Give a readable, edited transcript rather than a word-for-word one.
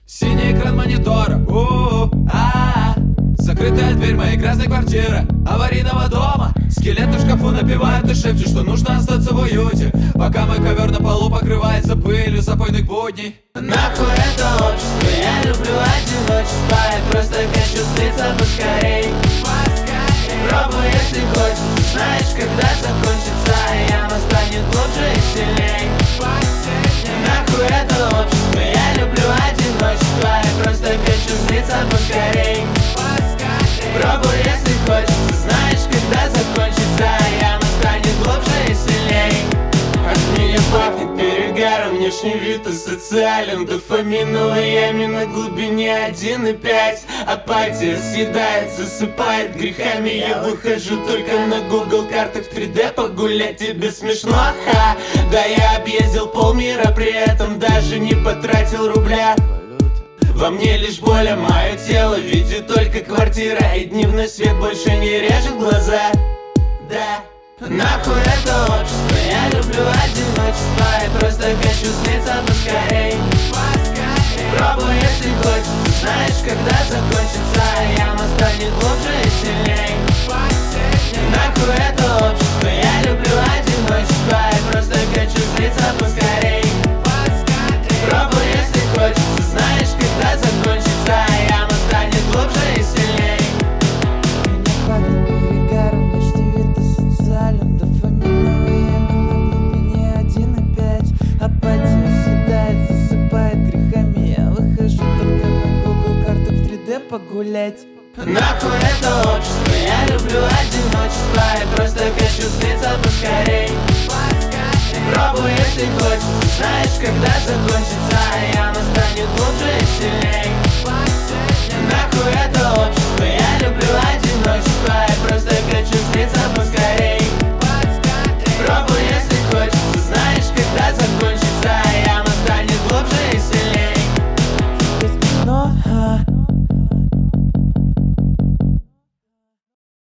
Синий экран монитора, закрытая дверь моей грязной квартиры, аварийного дома. Скелеты в шкафу напевают и шепчут, что нужно остаться в уюте, пока мой ковер на полу покрывается пылью запойных будней. Нахуй это общество, я люблю одиночество. Я просто хочу слиться поскорей. Пробуй, если хочешь, знаешь, когда закончится, и оно станет глубже и сильней. Нахуй это общество, я люблю одиночество. Я просто хочу слиться поскорей. Пробуй, если хочешь, знаешь, когда закончится, и оно станет глубже и сильней. От меня пахнет перегаром, внешний вид асоциален. Дофаминовый яме на глубине 1,5. Апатия съедает, засыпает грехами. Я выхожу только на Google картах 3D погулять. Тебе смешно? Ха! Да я объездил полмира, при этом даже не потратил рубля. Во мне лишь боль, а мое тело видит только квартира. И дневной свет больше не режет глаза. Да. Нахуй это общество, я люблю одиночество. Я просто хочу слиться поскорей. Пробуй, если хочешь, знаешь, когда закончится, и оно станет глубже и сильней. Нахуй это общество, я люблю одиночество. Я просто хочу слиться поскорей. Пробуй, если хочешь, знаешь, когда закончится, и оно станет глубже и сильней. Меня пахнет перегаром, внешний вид асоциален. Дофаминовый яме на глубине 1,5. Апатия съедает, засыпает грехами. Я выхожу только на Google картах в 3D погулять. Нахуй это общество, я люблю одиночество. Я просто хочу слиться поскорей. Пробуй, если хочешь, знаешь, когда закончится,